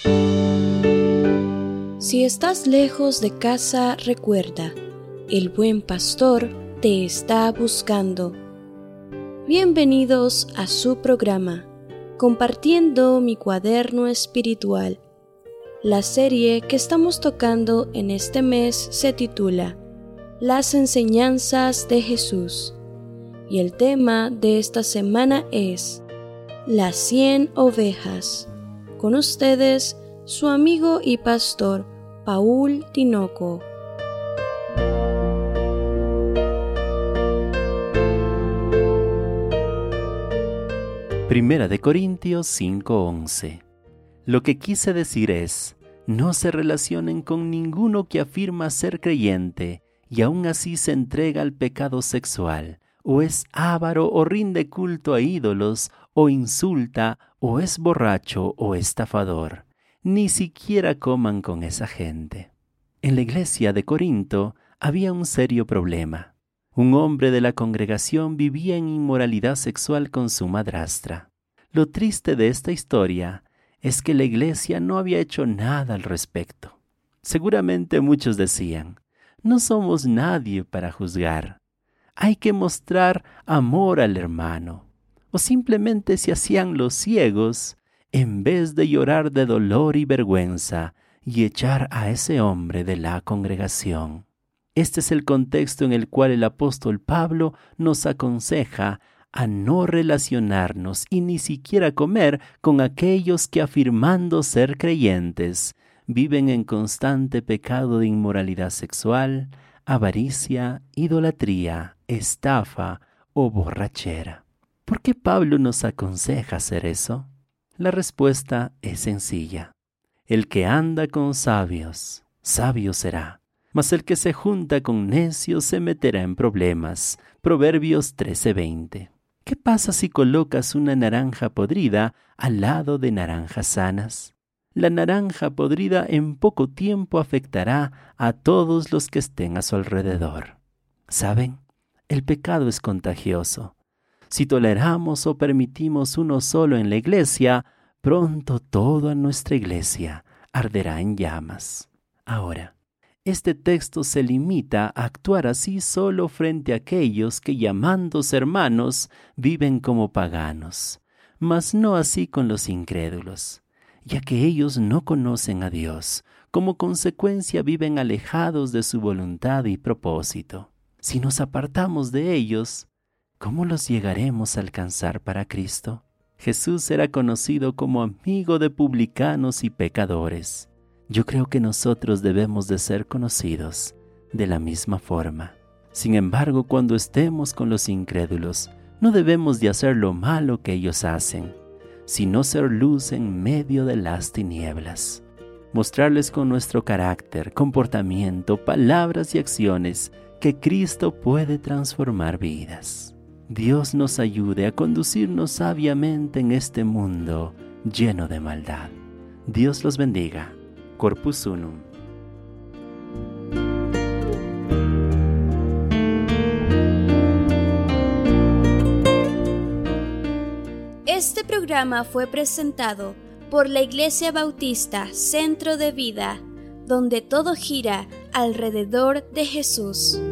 Si estás lejos de casa, recuerda, el buen pastor te está buscando. Bienvenidos a su programa, Compartiendo mi cuaderno espiritual. La serie que estamos tocando en este mes se titula Las enseñanzas de Jesús. Y el tema de esta semana es Las 100 ovejas. Con ustedes, su amigo y pastor, Paul Tinoco. Primera de Corintios 5:11. Lo que quise decir es, no se relacionen con ninguno que afirma ser creyente y aún así se entrega al pecado sexual, o es avaro o rinde culto a ídolos, o insulta, o es borracho o estafador. Ni siquiera coman con esa gente. En la iglesia de Corinto había un serio problema. Un hombre de la congregación vivía en inmoralidad sexual con su madrastra. Lo triste de esta historia es que la iglesia no había hecho nada al respecto. Seguramente muchos decían, no somos nadie para juzgar. Hay que mostrar amor al hermano. O simplemente se hacían los ciegos en vez de llorar de dolor y vergüenza y echar a ese hombre de la congregación. Este es el contexto en el cual el apóstol Pablo nos aconseja a no relacionarnos y ni siquiera comer con aquellos que afirmando ser creyentes viven en constante pecado de inmoralidad sexual, avaricia, idolatría, estafa o borrachera. ¿Por qué Pablo nos aconseja hacer eso? La respuesta es sencilla. El que anda con sabios, sabio será. Mas el que se junta con necios se meterá en problemas. Proverbios 13:20. ¿Qué pasa si colocas una naranja podrida al lado de naranjas sanas? La naranja podrida en poco tiempo afectará a todos los que estén a su alrededor. ¿Saben? El pecado es contagioso. Si toleramos o permitimos uno solo en la iglesia, pronto toda nuestra iglesia arderá en llamas. Ahora, este texto se limita a actuar así solo frente a aquellos que, llamándose hermanos, viven como paganos, mas no así con los incrédulos, ya que ellos no conocen a Dios, como consecuencia viven alejados de su voluntad y propósito. Si nos apartamos de ellos, ¿cómo los llegaremos a alcanzar para Cristo? Jesús era conocido como amigo de publicanos y pecadores. Yo creo que nosotros debemos de ser conocidos de la misma forma. Sin embargo, cuando estemos con los incrédulos, no debemos de hacer lo malo que ellos hacen, sino ser luz en medio de las tinieblas. Mostrarles con nuestro carácter, comportamiento, palabras y acciones que Cristo puede transformar vidas. Dios nos ayude a conducirnos sabiamente en este mundo lleno de maldad. Dios los bendiga. Corpus Unum. Este programa fue presentado por la Iglesia Bautista Centro de Vida, donde todo gira alrededor de Jesús.